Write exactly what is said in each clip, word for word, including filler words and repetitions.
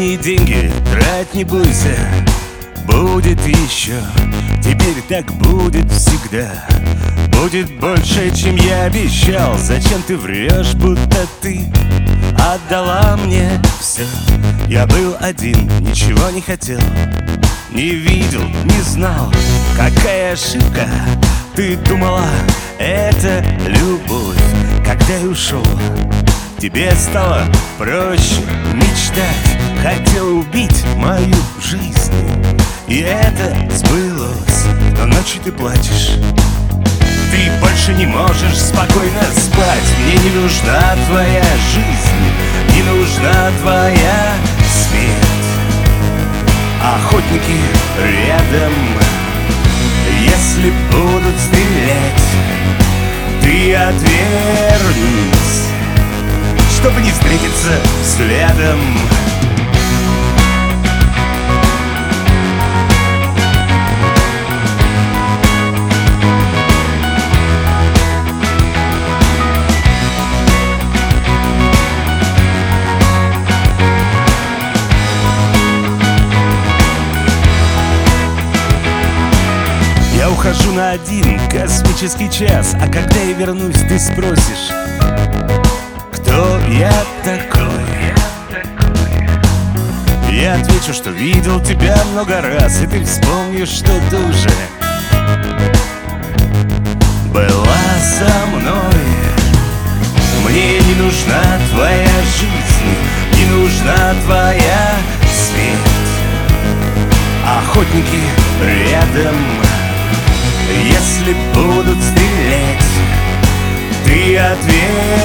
Лишние деньги трать не бойся, будет еще. Теперь так будет всегда. Будет больше, чем я обещал. Зачем ты врешь, будто ты отдала мне все? Я был один, ничего не хотел, не видел, не знал. Какая ошибка, ты думала, это любовь. Когда я ушел, тебе стало проще мечтать. Хотел убить мою жизнь, и это сбылось. Но ночью ты плачешь, ты больше не можешь спокойно спать. Мне не нужна твоя жизнь, не нужна твоя смерть. Охотники рядом, если будут стрелять, ты отвернись, чтобы не встретиться взглядом. Я ухожу на один космический час, а когда я вернусь, ты спросишь, кто я такой? Я отвечу, что видел тебя много раз, и ты вспомнишь, что ты уже была со мной. Мне не нужна твоя жизнь, не нужна твоя смерть. Охотники рядом, если будут стрелять, ты отвернись,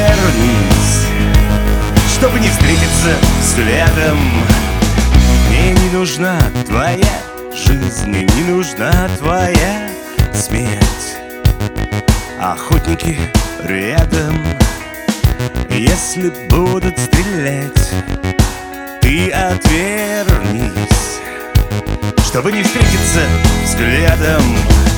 чтобы не встретиться взглядом. Мне не нужна твоя жизнь, не нужна твоя смерть. Охотники рядом, если будут стрелять, ты отвернись, чтобы не встретиться взглядом.